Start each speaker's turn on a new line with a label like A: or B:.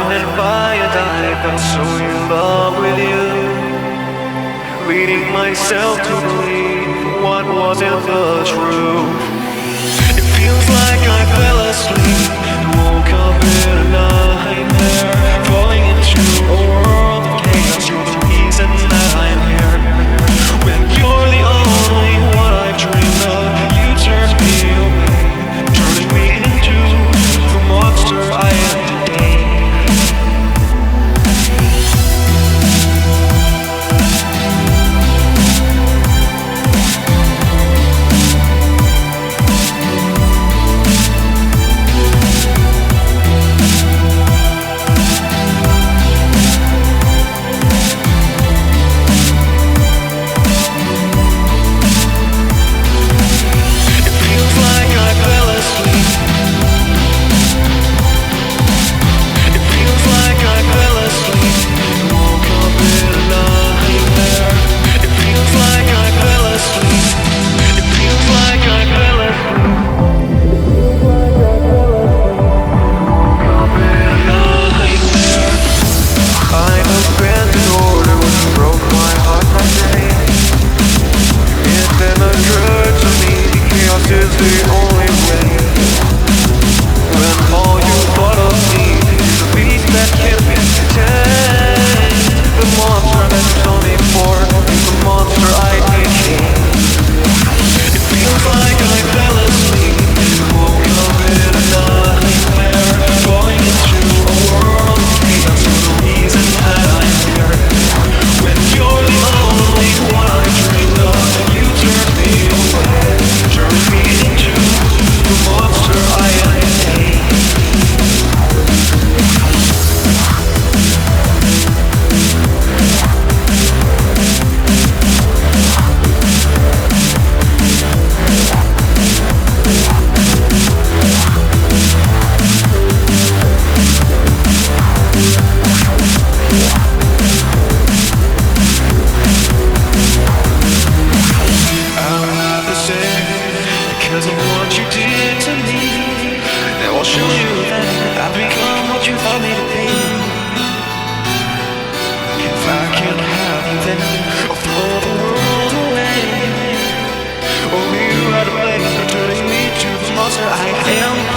A: and fire dive, got so in love with you, leading myself to believe what wasn't the truth. It feels like I fell asleep and woke up in a nightmare, falling into a world of chaos. You're the reason that I'm here. When you're the only one I've dreamed of, you turn me away, turning me into the monster I am today. Is the only way. When all you thought of me is a beast that can't be contained, the monster that you saw me for is the monster I became. It feels like I fell asleep, woke up in a nightmare, falling into a world of chaos. You're the reason that I'm here. When you're the only one I dreamed of, you turn me away, turn me into the monster I am today. Because of what you did to me, now I'll show you that I've become what you thought me to be. If I can't have you, then I'll throw the world away. Only you had a way of turning me to the monster I am.